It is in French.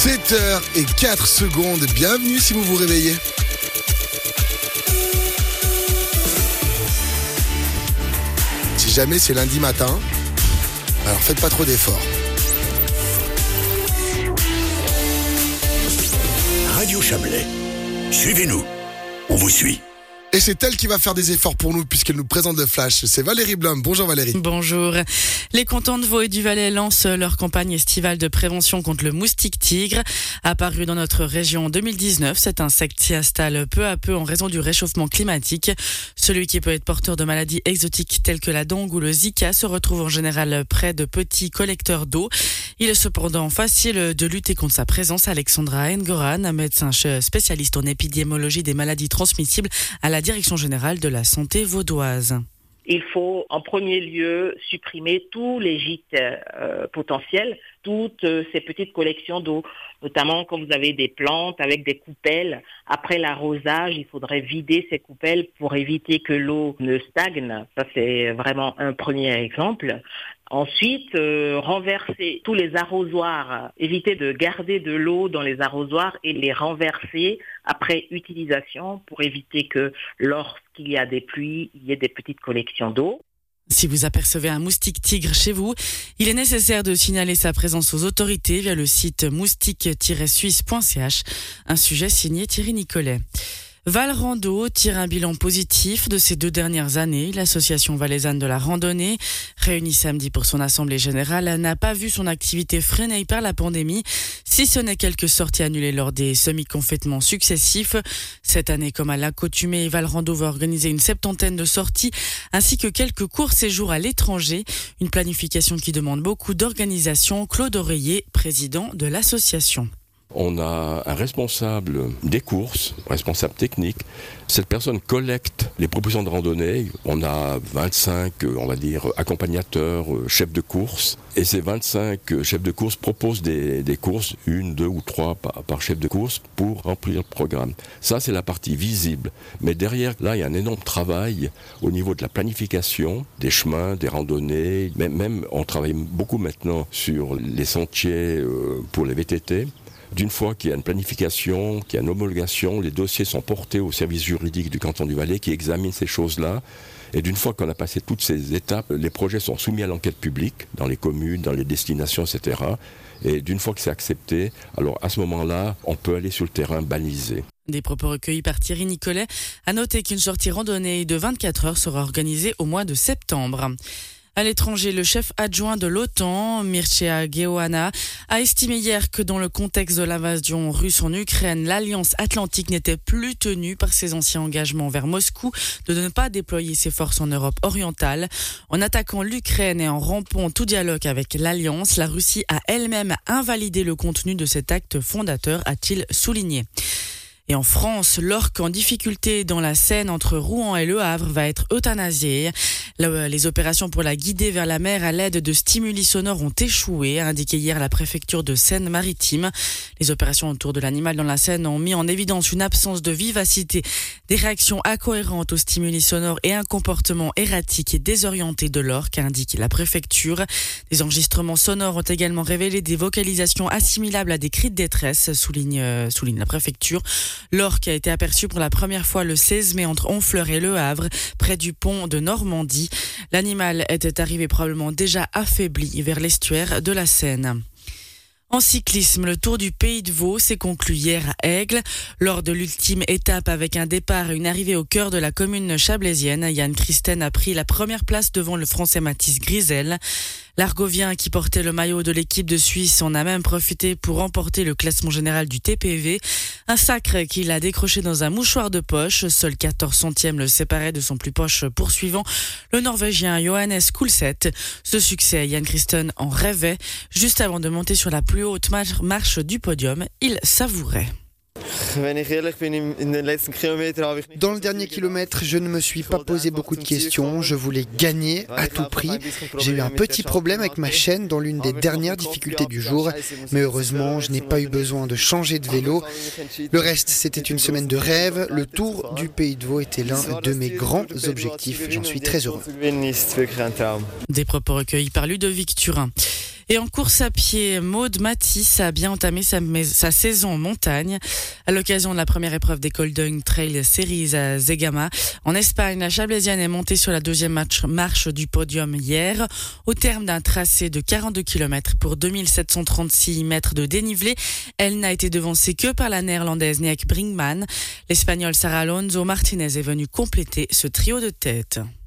7h04, bienvenue si vous vous réveillez. Si jamais c'est lundi matin, alors faites pas trop d'efforts. Radio Chablais, suivez-nous, on vous suit. Et c'est elle qui va faire des efforts pour nous puisqu'elle nous présente le Flash. C'est Valérie Blum. Bonjour Valérie. Bonjour. Les cantons de Vaud et du Valais lancent leur campagne estivale de prévention contre le moustique tigre. Apparu dans notre région en 2019, cet insecte s'y installe peu à peu en raison du réchauffement climatique. Celui qui peut être porteur de maladies exotiques telles que la dengue ou le Zika se retrouve en général près de petits collecteurs d'eau. Il est cependant facile de lutter contre sa présence. Alexandra Ngoran, médecin spécialiste en épidémiologie des maladies transmissibles à la Direction générale de la santé vaudoise. Il faut en premier lieu supprimer tous les gîtes potentiels, toutes ces petites collections d'eau, notamment quand vous avez des plantes avec des coupelles. Après l'arrosage, il faudrait vider ces coupelles pour éviter que l'eau ne stagne. Ça, c'est vraiment un premier exemple. Ensuite, renverser tous les arrosoirs, éviter de garder de l'eau dans les arrosoirs et les renverser après utilisation pour éviter que lorsqu'il y a des pluies, il y ait des petites collections d'eau. Si vous apercevez un moustique tigre chez vous, il est nécessaire de signaler sa présence aux autorités via le site moustique-suisse.ch. Un sujet signé Thierry Nicolet. Valrando tire un bilan positif de ces 2 dernières années. L'association valaisanne de la randonnée, réunie samedi pour son assemblée générale, n'a pas vu son activité freinée par la pandémie, si ce n'est quelques sorties annulées lors des semi-confinements successifs. Cette année, comme à l'accoutumée, Valrando va organiser une 70aine de sorties, ainsi que quelques courts séjours à l'étranger. Une planification qui demande beaucoup d'organisation. Claude Oreiller, président de l'association. On a un responsable des courses, responsable technique. Cette personne collecte les propositions de randonnée. On a 25, on va dire, accompagnateurs, chefs de course. Et ces 25 chefs de course proposent des courses, 1, 2 ou 3 par chef de course pour remplir le programme. Ça, c'est la partie visible. Mais derrière, là, il y a un énorme travail au niveau de la planification, des chemins, des randonnées. Même, on travaille beaucoup maintenant sur les sentiers pour les VTT. D'une fois qu'il y a une planification, qu'il y a une homologation, les dossiers sont portés au service juridique du canton du Valais qui examine ces choses-là. Et d'une fois qu'on a passé toutes ces étapes, les projets sont soumis à l'enquête publique dans les communes, dans les destinations, etc. Et d'une fois que c'est accepté, alors à ce moment-là, on peut aller sur le terrain balisé. Des propos recueillis par Thierry Nicolet. À noter qu'une sortie randonnée de 24 heures sera organisée au mois de septembre. À l'étranger, le chef adjoint de l'OTAN, Mircea Geoana, a estimé hier que dans le contexte de l'invasion russe en Ukraine, l'Alliance Atlantique n'était plus tenue par ses anciens engagements vers Moscou de ne pas déployer ses forces en Europe orientale. En attaquant l'Ukraine et en rompant tout dialogue avec l'Alliance, la Russie a elle-même invalidé le contenu de cet acte fondateur, a-t-il souligné. Et en France, l'orque en difficulté dans la Seine entre Rouen et Le Havre va être euthanasié. Les opérations pour la guider vers la mer à l'aide de stimuli sonores ont échoué, a indiqué hier la préfecture de Seine-Maritime. Les opérations autour de l'animal dans la Seine ont mis en évidence une absence de vivacité, des réactions incohérentes aux stimuli sonores et un comportement erratique et désorienté de l'orque, a indiqué la préfecture. Des enregistrements sonores ont également révélé des vocalisations assimilables à des cris de détresse, souligne la préfecture. L'orque a été aperçu pour la première fois le 16 mai entre Honfleur et Le Havre, près du pont de Normandie. L'animal était arrivé probablement déjà affaibli vers l'estuaire de la Seine. En cyclisme, le Tour du Pays de Vaud s'est conclu hier à Aigle. Lors de l'ultime étape avec un départ et une arrivée au cœur de la commune chablaisienne, Yann Christen a pris la première place devant le Français Mathis Grisel. L'Argovien qui portait le maillot de l'équipe de Suisse en a même profité pour remporter le classement général du TPV. Un sacre qu'il a décroché dans un mouchoir de poche. Seul 14 centièmes le séparaient de son plus proche poursuivant, le Norvégien Johannes Kulset. Ce succès, Yann Christen en rêvait. Juste avant de monter sur la plus haute marche du podium, il savourait. Dans le dernier kilomètre, je ne me suis pas posé beaucoup de questions. Je voulais gagner à tout prix. J'ai eu un petit problème avec ma chaîne dans l'une des dernières difficultés du jour. Mais heureusement, je n'ai pas eu besoin de changer de vélo. Le reste, c'était une semaine de rêve. Le Tour du Pays de Vaud était l'un de mes grands objectifs. J'en suis très heureux. Des propos recueillis par Ludovic Turin. Et en course à pied, Maude Matisse a bien entamé sa saison en montagne. À l'occasion de la première épreuve des Golden Trail Series à Zegama, en Espagne, la Chablaisienne est montée sur la deuxième marche du podium hier. Au terme d'un tracé de 42 km pour 2736 mètres de dénivelé, elle n'a été devancée que par la néerlandaise Niek Brinkman. L'Espagnol Sara Alonso Martinez est venue compléter ce trio de tête.